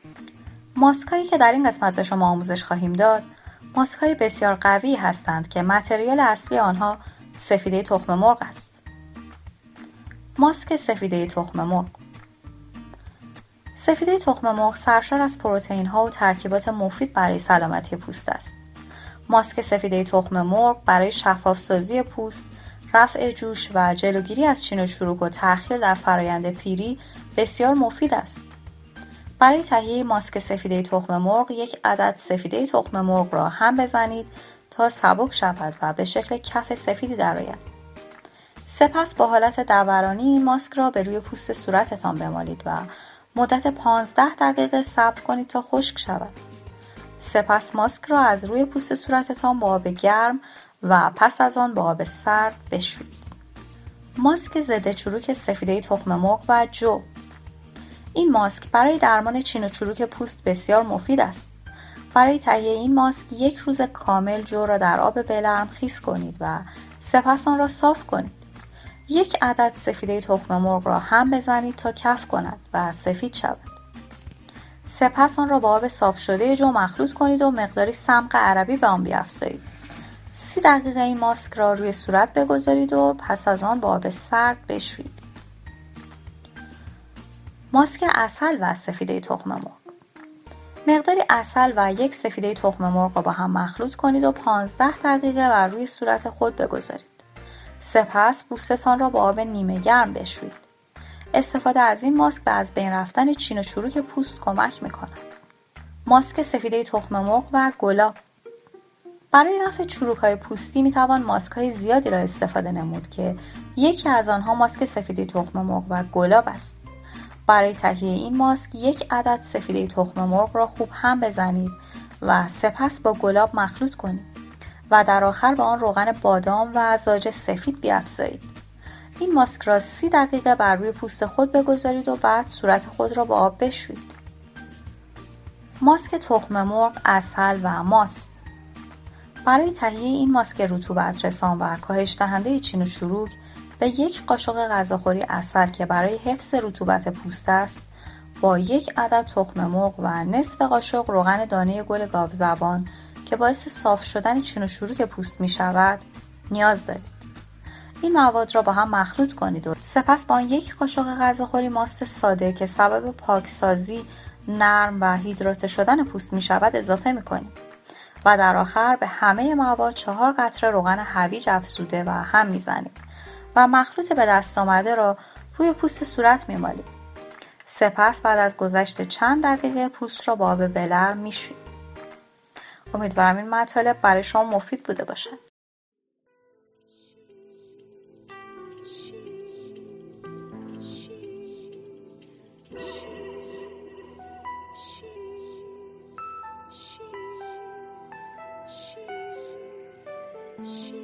ماسک‌هایی که در این قسمت به شما آموزش خواهیم داد، ماسک‌های بسیار قوی هستند که متریال اصلی آنها سفیده تخم مرغ است. ماسک سفیده تخم مرغ. سفیده تخم مرغ سرشار از پروتئین‌ها و ترکیبات مفید برای سلامتی پوست است. ماسک سفیده تخم مرغ برای شفاف‌سازی پوست، رفع جوش و جلوگیری از چین و چروک و تأخیر در فرایند پیری بسیار مفید است. برای تهیه ماسک سفیده تخم مرغ 1 عدد سفیده تخم مرغ را هم بزنید تا سبک شود و به شکل کف سفیدی درآید. سپس با حالت دورانی این ماسک را به روی پوست صورتتان بمالید و مدت 15 دقیقه صبر کنید تا خشک شود. سپس ماسک را از روی پوست صورتتان با آب گرم و پس از آن با آب سرد بشویید. ماسک ضد چروک سفیده تخم مرغ و جو. این ماسک برای درمان چین و چروک پوست بسیار مفید است. برای تهیه این ماسک 1 روز کامل جو را در آب بلرم خیس کنید و سپس آن را صاف کنید. 1 عدد سفیده تخم مرغ را هم بزنید تا کف کند و سفید شود. سپس آن را با آب صاف شده جو مخلوط کنید و مقداری سمق عربی به آن بیفزایید. 30 دقیقه این ماسک را روی صورت بگذارید و پس از آن با آب سرد بشویید. ماسک عسل و سفیده تخم مرغ. مقداری عسل و 1 سفیده تخم مرغ را با هم مخلوط کنید و 15 دقیقه بر روی صورت خود بگذارید. سپس پوستتان را با آب نیمه گرم بشویید. استفاده از این ماسک به از بین رفتن چین و چروک پوست کمک می‌کند. ماسک سفیده تخم مرغ و گلاب. برای رفع چروک‌های پوستی می‌توان ماسک‌های زیادی را استفاده نمود که یکی از آنها ماسک سفیده تخم مرغ و گلاب است. برای تهیه این ماسک 1 عدد سفیده تخم مرغ را خوب هم بزنید و سپس با گلاب مخلوط کنید و در آخر به آن روغن بادام و زاج سفید بیفزایید. این ماسک را 30 دقیقه بر روی پوست خود بگذارید و بعد صورت خود را با آب بشویید. ماسک تخم مرغ، عسل و ماست. برای تهیه این ماسک رطوبت رسان و کاهش دهنده چین و چروک به 1 قاشق غذاخوری عسل که برای حفظ رطوبت پوست است با 1 عدد تخم مرغ و نصف قاشق روغن دانه گل گاوزبان که باعث صاف شدن چین و چروک پوست می شود نیاز دارید. این مواد را با هم مخلوط کنید و سپس با آن 1 قاشق غذاخوری ماست ساده که سبب پاکسازی، نرم و هیدراته شدن پوست می شود اضافه می کنید و در آخر به همه مواد 4 قطره روغن هویج افزوده و هم می زنید و مخلوط به دست آمده را روی پوست صورت می مالید. سپس بعد از گذشت چند دقیقه پوست را با آب بلرم می شویید. امیدوارم این مطالب برای شما مفید بوده باشد. She